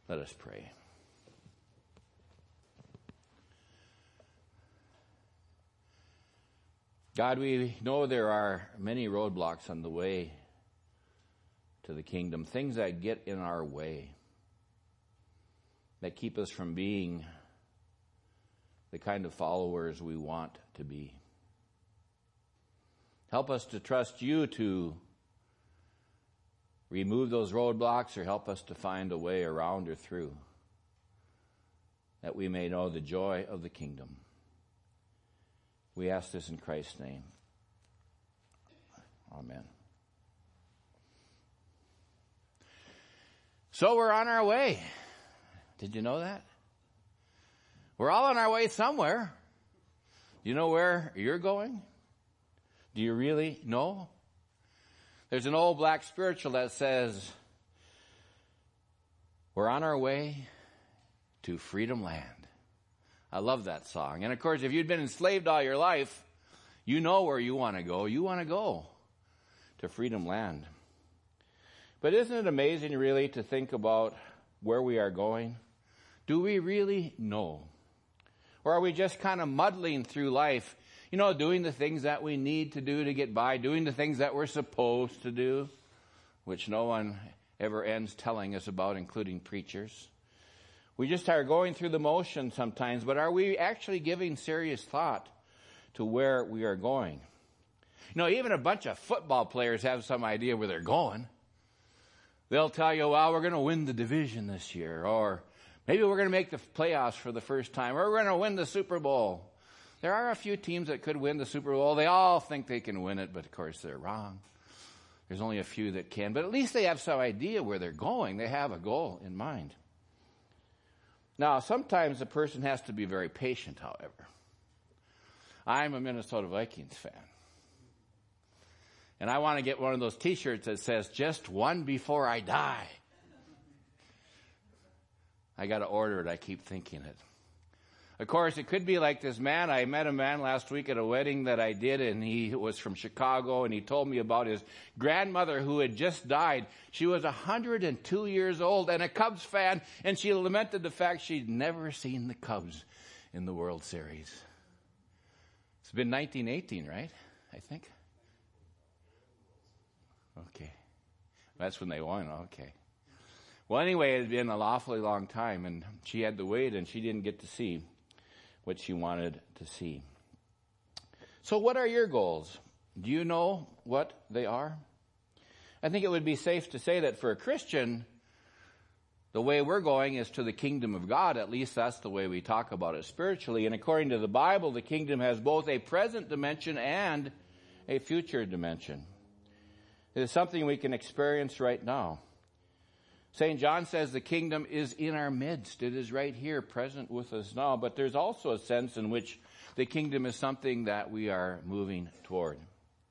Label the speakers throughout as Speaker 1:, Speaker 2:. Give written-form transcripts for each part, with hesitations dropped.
Speaker 1: Let us pray. God, we know there are many roadblocks on the way to the kingdom, things that get in our way, that keep us from being the kind of followers we want to be. Help us to trust you to remove those roadblocks, or help us to find a way around or through, that we may know the joy of the kingdom. We ask this in Christ's name. Amen. So we're on our way. Did you know that? We're all on our way somewhere. Do you know where you're going? Do you really know? There's an old black spiritual that says, we're on our way to freedom land. I love that song. And of course, if you'd been enslaved all your life, you know where you want to go. You want to go to freedom land. But isn't it amazing, really, to think about where we are going? Do we really know? Or are we just kind of muddling through life, doing the things that we need to do to get by, doing the things that we're supposed to do, which no one ever ends telling us about, including preachers? We just are going through the motions sometimes, but are we actually giving serious thought to where we are going? Even a bunch of football players have some idea where they're going. They'll tell you, well, we're going to win the division this year, or maybe we're going to make the playoffs for the first time, or we're going to win the Super Bowl. There are a few teams that could win the Super Bowl. They all think they can win it, but of course they're wrong. There's only a few that can, but at least they have some idea where they're going. They have a goal in mind. Now, sometimes a person has to be very patient, however. I'm a Minnesota Vikings fan. And I want to get one of those t-shirts that says, just one before I die. I got to order it. I keep thinking it. Of course, it could be like this man. I met a man last week at a wedding that I did, and he was from Chicago, and he told me about his grandmother who had just died. She was 102 years old and a Cubs fan, and she lamented the fact she'd never seen the Cubs in the World Series. It's been 1918, right? I think. Okay. That's when they won. Okay. Well, anyway, it had been an awfully long time, and she had to wait, and she didn't get to see what she wanted to see. So what are your goals? Do you know what they are? I think it would be safe to say that for a Christian, the way we're going is to the kingdom of God. At least that's the way we talk about it spiritually. And according to the Bible, the kingdom has both a present dimension and a future dimension. It is something we can experience right now. St. John says the kingdom is in our midst. It is right here, present with us now. But there's also a sense in which the kingdom is something that we are moving toward.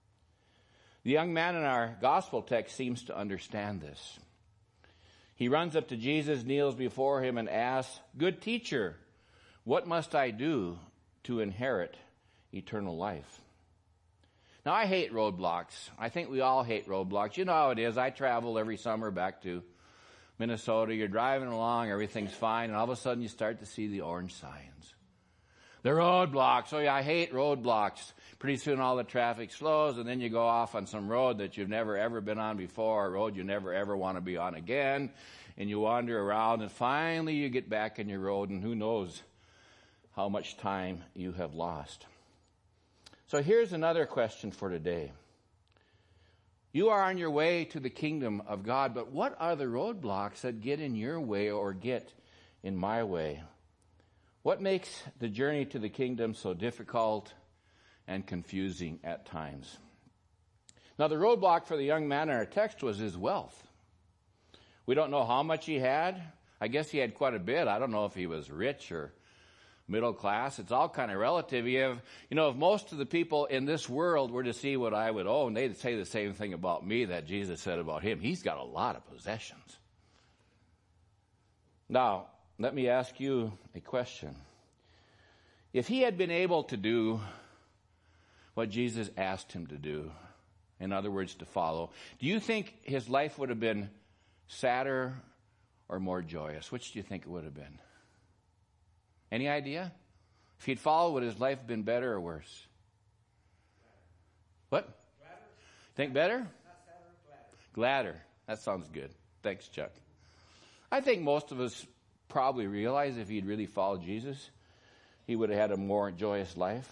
Speaker 1: The young man in our gospel text seems to understand this. He runs up to Jesus, kneels before him, and asks, "Good teacher, what must I do to inherit eternal life?" Now, I hate roadblocks. I think we all hate roadblocks. You know how it is. I travel every summer back to Minnesota. You're driving along, everything's fine, and all of a sudden you start to see the orange signs. The roadblocks. Oh yeah, I hate roadblocks. Pretty soon all the traffic slows, and then you go off on some road that you've never ever been on before, a road you never ever want to be on again, and you wander around, and finally you get back in your road, and who knows how much time you have lost. So here's another question for today. You are on your way to the kingdom of God, but what are the roadblocks that get in your way or get in my way? What makes the journey to the kingdom so difficult and confusing at times? Now, the roadblock for the young man in our text was his wealth. We don't know how much he had. I guess he had quite a bit. I don't know if he was rich or middle class. It's all kind of relative. If most of the people in this world were to see what I would own, they'd say the same thing about me that Jesus said about him. He's got a lot of possessions. Now, let me ask you a question. If he had been able to do what Jesus asked him to do, in other words, to follow, do you think his life would have been sadder or more joyous? Which do you think it would have been? Any idea? If he'd followed, would his life have been better or worse? What? Gladder. Think better? Not sadder, gladder. That sounds good. Thanks, Chuck. I think most of us probably realize if he'd really followed Jesus, he would have had a more joyous life.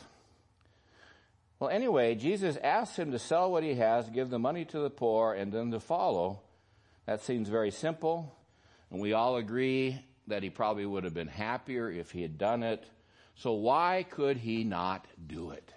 Speaker 1: Well, anyway, Jesus asks him to sell what he has, give the money to the poor, and then to follow. That seems very simple, and we all agree that he probably would have been happier if he had done it. So why could he not do it?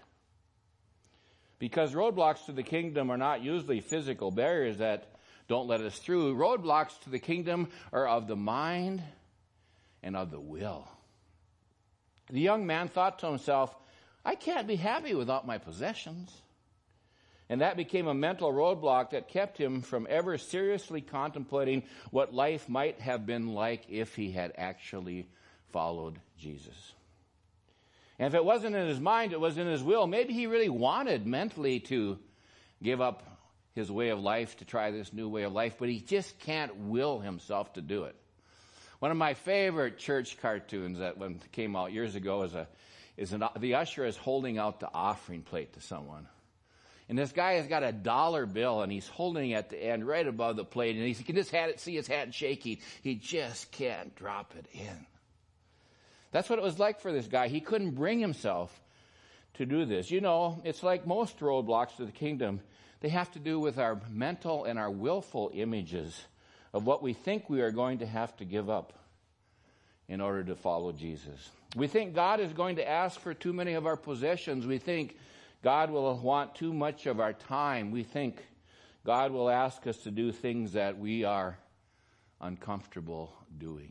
Speaker 1: Because roadblocks to the kingdom are not usually physical barriers that don't let us through. Roadblocks to the kingdom are of the mind and of the will. The young man thought to himself, I can't be happy without my possessions. And that became a mental roadblock that kept him from ever seriously contemplating what life might have been like if he had actually followed Jesus. And if it wasn't in his mind, it was in his will. Maybe he really wanted mentally to give up his way of life, to try this new way of life, but he just can't will himself to do it. One of my favorite church cartoons that came out years ago the usher is holding out the offering plate to someone. And this guy has got a dollar bill, and he's holding it at the end right above the plate, and he can just see his hand shaking. He just can't drop it in. That's what it was like for this guy. He couldn't bring himself to do this. You know, it's like most roadblocks to the kingdom. They have to do with our mental and our willful images of what we think we are going to have to give up in order to follow Jesus. We think God is going to ask for too many of our possessions. We think God will want too much of our time. We think God will ask us to do things that we are uncomfortable doing.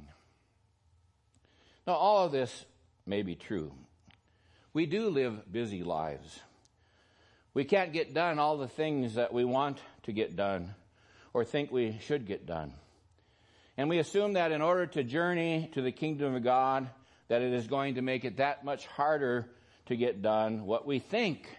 Speaker 1: Now, all of this may be true. We do live busy lives. We can't get done all the things that we want to get done or think we should get done. And we assume that in order to journey to the kingdom of God, that it is going to make it that much harder to get done what we think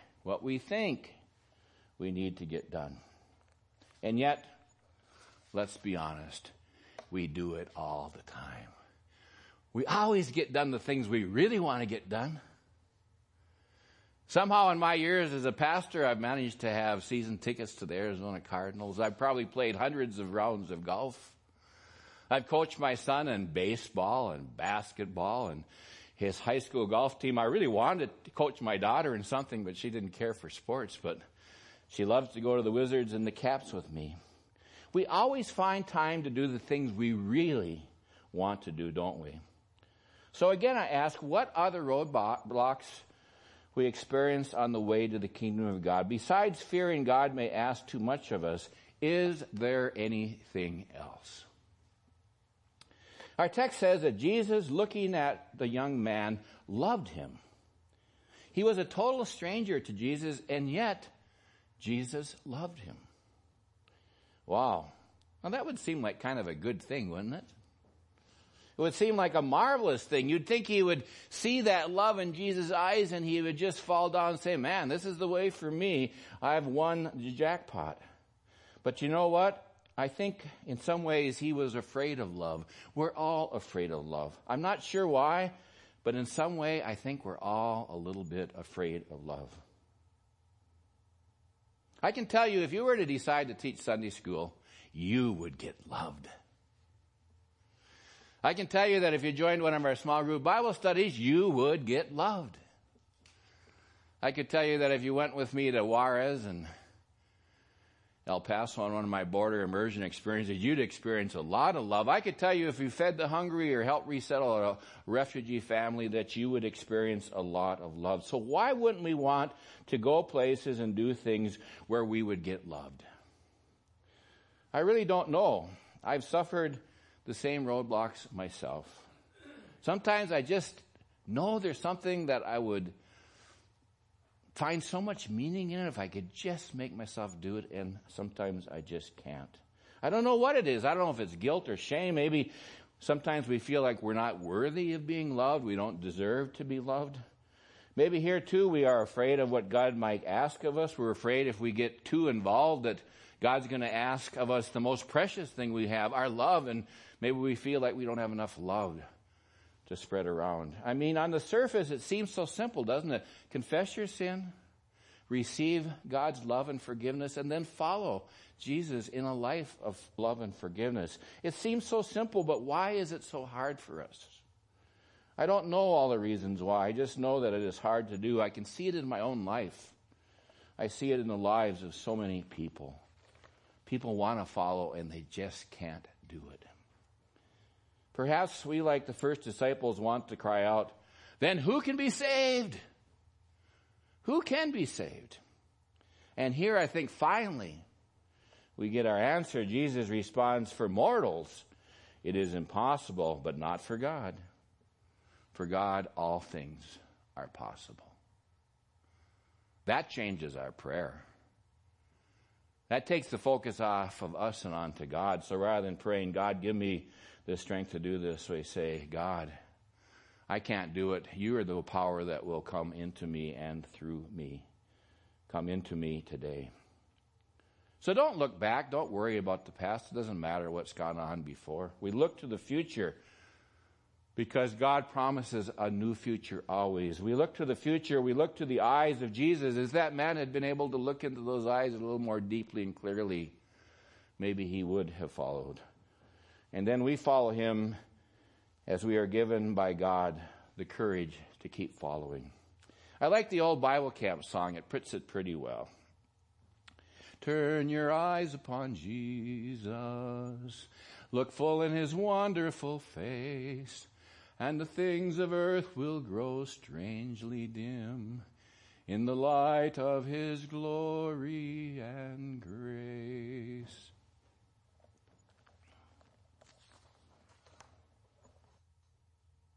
Speaker 1: we need to get done. And yet, let's be honest, we do it all the time. We always get done the things we really want to get done. Somehow in my years as a pastor, I've managed to have season tickets to the Arizona Cardinals. I've probably played hundreds of rounds of golf. I've coached my son in baseball and basketball and his high school golf team. I really wanted to coach my daughter in something, but she didn't care for sports. But she loves to go to the Wizards and the Caps with me. We always find time to do the things we really want to do, don't we? So again, I ask, what other roadblocks we experience on the way to the kingdom of God? Besides fearing God may ask too much of us, is there anything else? Our text says that Jesus, looking at the young man, loved him. He was a total stranger to Jesus, and yet Jesus loved him. Wow. Well, that would seem like kind of a good thing, wouldn't it? It would seem like a marvelous thing. You'd think he would see that love in Jesus' eyes and he would just fall down and say, man, this is the way for me. I've won the jackpot. But you know what? I think in some ways he was afraid of love. We're all afraid of love. I'm not sure why, but in some way I think we're all a little bit afraid of love. I can tell you, if you were to decide to teach Sunday school, you would get loved. I can tell you that if you joined one of our small group Bible studies, you would get loved. I could tell you that if you went with me to Juarez and El Paso on one of my border immersion experiences, you'd experience a lot of love. I could tell you if you fed the hungry or helped resettle a refugee family, that you would experience a lot of love. So why wouldn't we want to go places and do things where we would get loved? I really don't know. I've suffered the same roadblocks myself. Sometimes I just know there's something that I would find so much meaning in it if I could just make myself do it, and sometimes I just can't. I don't know what it is. I don't know if it's guilt or shame. Maybe sometimes we feel like we're not worthy of being loved. We don't deserve to be loved. Maybe here too we are afraid of what God might ask of us. We're afraid if we get too involved that God's going to ask of us the most precious thing we have, our love, and Maybe we feel like we don't have enough love to spread around. I mean, on the surface, it seems so simple, doesn't it? Confess your sin, receive God's love and forgiveness, and then follow Jesus in a life of love and forgiveness. It seems so simple, but why is it so hard for us? I don't know all the reasons why. I just know that it is hard to do. I can see it in my own life. I see it in the lives of so many people. People want to follow, and they just can't do it. Perhaps we, like the first disciples, want to cry out, then who can be saved? Who can be saved? And here I think finally we get our answer. Jesus responds, for mortals it is impossible, but not for God. For God all things are possible. That changes our prayer. That takes the focus off of us and onto God. So rather than praying, God, give me the strength to do this, we say, God, I can't do it. You are the power that will come into me and through me. Come into me today. So don't look back. Don't worry about the past. It doesn't matter what's gone on before. We look to the future because God promises a new future always. We look to the future. We look to the eyes of Jesus. As that man had been able to look into those eyes a little more deeply and clearly, maybe he would have followed. And then we follow him as we are given by God the courage to keep following. I like the old Bible camp song. It puts it pretty well. Turn your eyes upon Jesus. Look full in his wonderful face. And the things of earth will grow strangely dim in the light of his glory and grace.